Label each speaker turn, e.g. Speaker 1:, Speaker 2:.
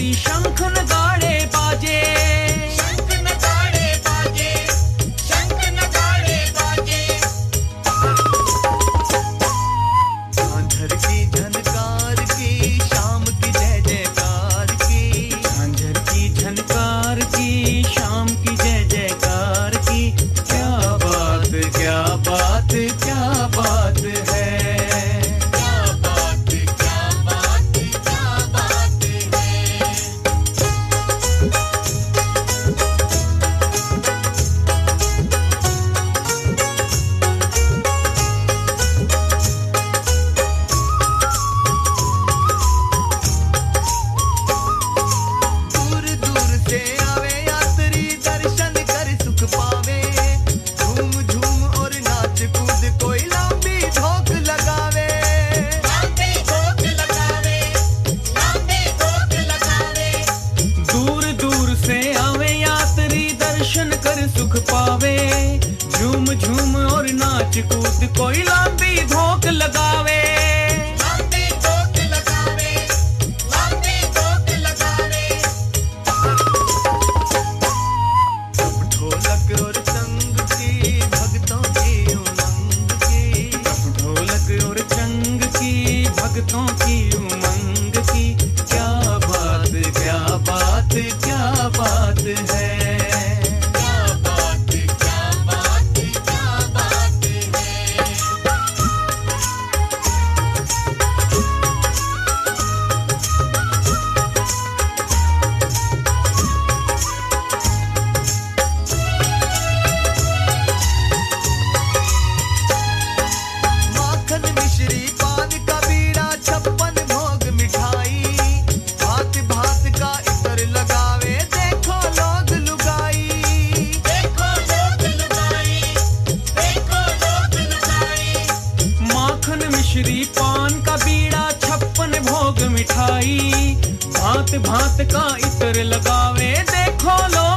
Speaker 1: शंख नगाड़े बाजे,
Speaker 2: शंख नगाड़े बाजे, शंख नगाड़े बाजे।
Speaker 3: झांझर की झनकार की शाम की जय जयकार की,
Speaker 1: झांझर की झनकार की शाम की जय जयकार की। क्या बात क्या बात क्या बात है, पावे झूम झूम और नाच कूद कोई लंबी धोख लगावे,
Speaker 2: लंबी धोख लगावे, लंबी धोख लगावे।
Speaker 3: ढोलक और चंग की भक्तों की उमंग की,
Speaker 1: ढोलक और चंग की भक्तों की उमंग की। क्या बात क्या बात क्या बात है, मिश्री पान का बीड़ा 56 भोग मिठाई, भांत भांत का इत्र लगावे देखो लो